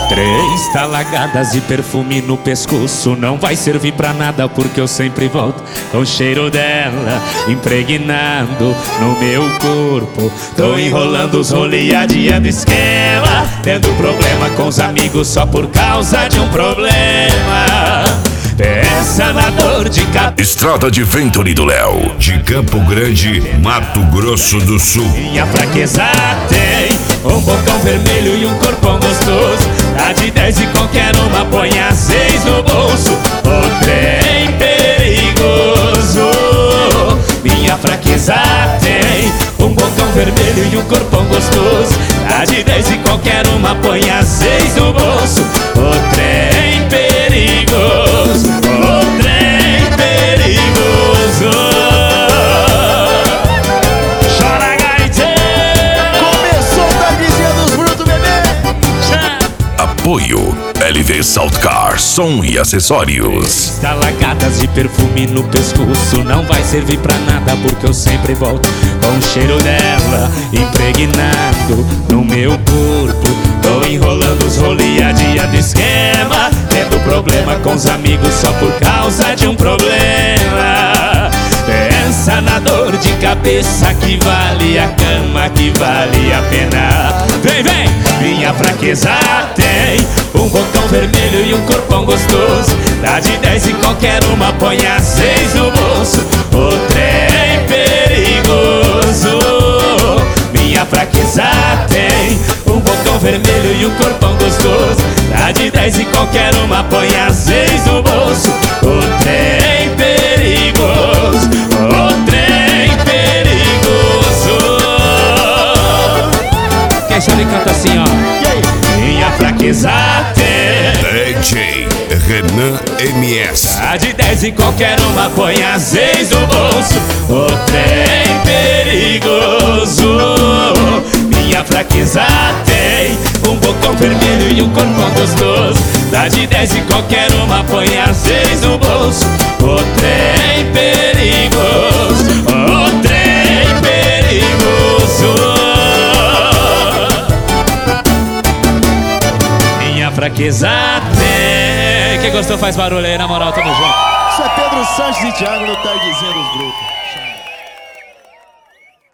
3 talagadas e perfume no pescoço não vai servir pra nada, porque eu sempre volto com o cheiro dela impregnado no meu corpo. Tô enrolando os rolê, adiando esquema, tendo problema com os amigos só por causa de um problema. Pensa na dor de cabeça. Estrada de Venture do Léo, de Campo Grande, Mato Grosso do Sul. Minha fraqueza tem um bocão vermelho e um corpão gostoso. Tá de 10 e qualquer uma põe a 6 no bolso. O trem perigoso. Minha fraqueza tem um bocão vermelho e um corpão gostoso. Tá de 10 e qualquer uma põe a 6 no bolso. O trem perigoso. O trem perigoso. Chora, gaiteiro. Começou o Tardezinha dos Brutos, bebê. Apoio LV Saltcar, som e acessórios. Talagadas de perfume no pescoço não vai servir pra nada, porque eu sempre volto com o cheiro dela impregnado no meu corpo. Tô enrolando os rolê, adiando esquema, tendo problema com os amigos só por causa de um problema. Pensa na dor de cabeça que vale a cama, que vale a pena. Vem, vem! Minha fraqueza tem um botão vermelho e um corpão gostoso. Dá de 10 e qualquer uma põe a 6 no bolso. O trem perigoso. Minha fraqueza tem um botão vermelho e um corpão gostoso. Dá de 10 e qualquer uma põe a 6 no bolso. O trem perigoso. O trem perigoso. Quem sabe canta assim, ó. Minha fraqueza tem DJ Renan MS. Tá de 10 e qualquer uma põe a 6 no bolso. O trem perigoso. Minha fraqueza tem um bocão vermelho e um corpão gostoso. Dá de 10 e qualquer uma põe a 6 no bolso. O trem perigoso. O trem perigoso. Minha fraqueza tem. Quem gostou faz barulho aí, na moral, tamo junto. Isso é Pedro Sanches e Thiago no Tardezinha dos Brutos.